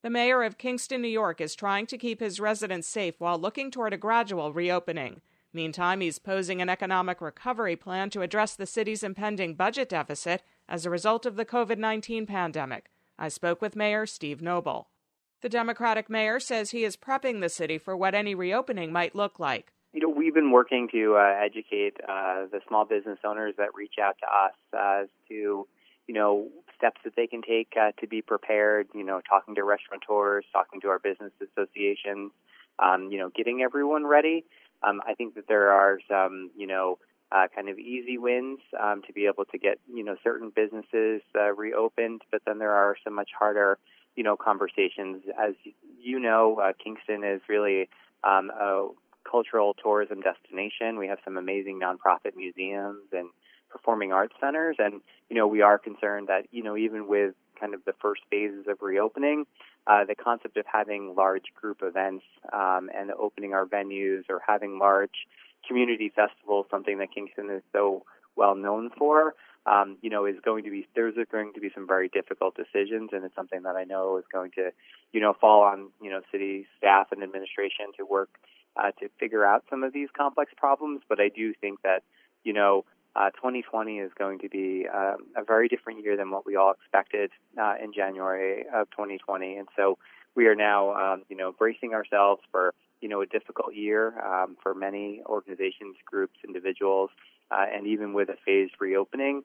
The mayor of Kingston, New York, is trying to keep his residents safe while looking toward a gradual reopening. Meantime, he's posing an economic recovery plan to address the city's impending budget deficit as a result of the COVID-19 pandemic. I spoke with Mayor Steve Noble. The Democratic mayor says he is prepping the city for what any reopening might look like. We've been working to educate the small business owners that reach out to us as to, steps that they can take to be prepared, talking to restaurateurs, talking to our business associations, getting everyone ready. I think that there are some, kind of easy wins to be able to get, certain businesses reopened, but then there are some much harder, conversations. As Kingston is really a cultural tourism destination. We have some amazing nonprofit museums and performing arts centers. And, we are concerned that, even with kind of the first phases of reopening, the concept of having large group events and opening our venues or having large community festivals, something that Kingston is so well known for, there's going to be some very difficult decisions, and it's something that I know is going to, fall on, city staff and administration to work to figure out some of these complex problems. But I do think that, 2020 is going to be a very different year than what we all expected in January of 2020. And so we are now, bracing ourselves for, a difficult year for many organizations, groups, individuals, and even with a phased reopening,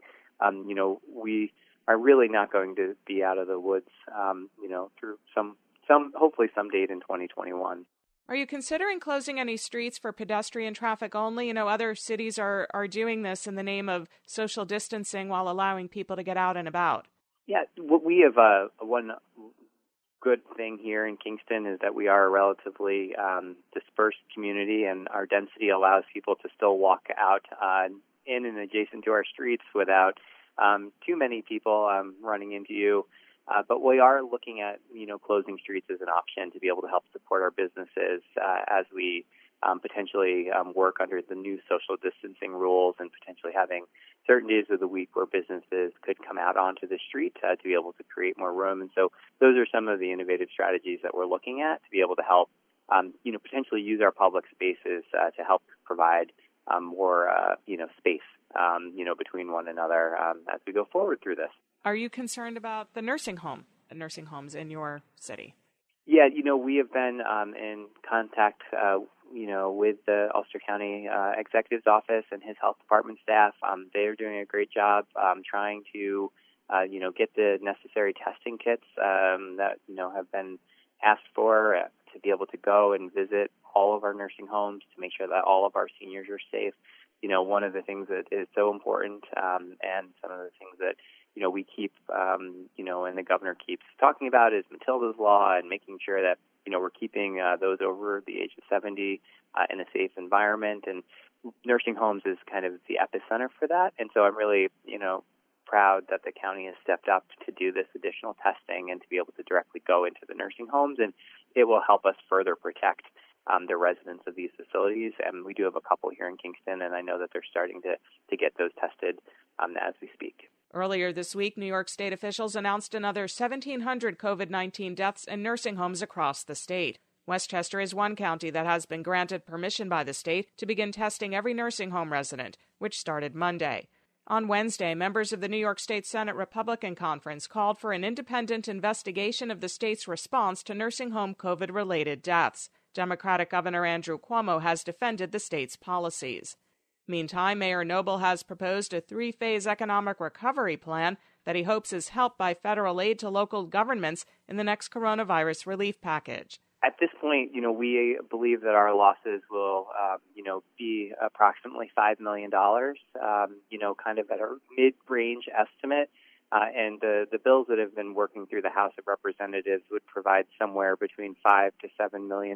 we are really not going to be out of the woods, through some hopefully some date in 2021. Are you considering closing any streets for pedestrian traffic only? Other cities are doing this in the name of social distancing while allowing people to get out and about. Yeah, what we have one good thing here in Kingston is that we are a relatively dispersed community, and our density allows people to still walk out in and adjacent to our streets without too many people running into you. But we are looking at, closing streets as an option to be able to help support our businesses as we potentially work under the new social distancing rules, and potentially having certain days of the week where businesses could come out onto the street to be able to create more room. And so those are some of the innovative strategies that we're looking at to be able to help, potentially use our public spaces to help provide more, space, between one another as we go forward through this. Are you concerned about the nursing homes in your city? Yeah, we have been in contact, with the Ulster County Executive's Office and his health department staff. They are doing a great job trying to, get the necessary testing kits that, have been asked for to be able to go and visit all of our nursing homes to make sure that all of our seniors are safe. One of the things that is so important and some of the things that, we keep, and the governor keeps talking about is Matilda's Law, and making sure that, we're keeping those over the age of 70 in a safe environment. And nursing homes is kind of the epicenter for that. And so I'm really, proud that the county has stepped up to do this additional testing and to be able to directly go into the nursing homes. And it will help us further protect the residents of these facilities. And we do have a couple here in Kingston, and I know that they're starting to get those tested as we speak. Earlier this week, New York State officials announced another 1,700 COVID-19 deaths in nursing homes across the state. Westchester is one county that has been granted permission by the state to begin testing every nursing home resident, which started Monday. On Wednesday, members of the New York State Senate Republican Conference called for an independent investigation of the state's response to nursing home COVID-related deaths. Democratic Governor Andrew Cuomo has defended the state's policies. Meantime, Mayor Noble has proposed a 3-phase economic recovery plan that he hopes is helped by federal aid to local governments in the next coronavirus relief package. At this point, we believe that our losses will, be approximately $5 million, kind of at a mid-range estimate. And the bills that have been working through the House of Representatives would provide somewhere between $5 to $7 million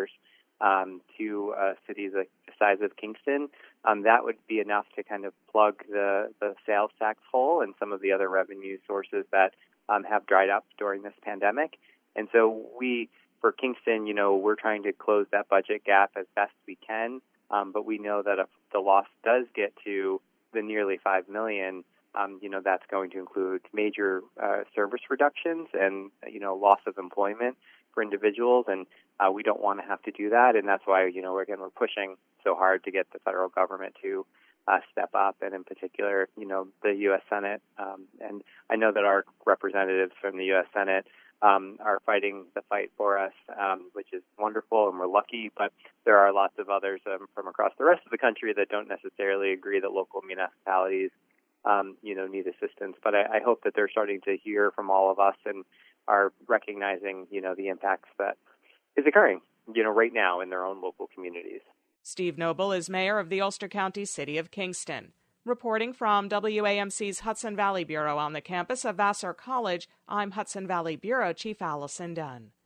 to cities the size of Kingston. That would be enough to kind of plug the sales tax hole and some of the other revenue sources that have dried up during this pandemic. And so for Kingston, we're trying to close that budget gap as best we can. But we know that if the loss does get to the nearly $5 million, That's going to include major service reductions and, loss of employment for individuals. And we don't want to have to do that. And that's why, we're pushing so hard to get the federal government to step up, and in particular, the U.S. Senate. And I know that our representatives from the U.S. Senate are fighting the fight for us, which is wonderful, and we're lucky. But there are lots of others from across the rest of the country that don't necessarily agree that local municipalities, need assistance. But I hope that they're starting to hear from all of us and are recognizing, the impacts that is occurring, right now in their own local communities. Steve Noble is mayor of the Ulster County city of Kingston. Reporting from WAMC's Hudson Valley Bureau on the campus of Vassar College, I'm Hudson Valley Bureau Chief Allison Dunn.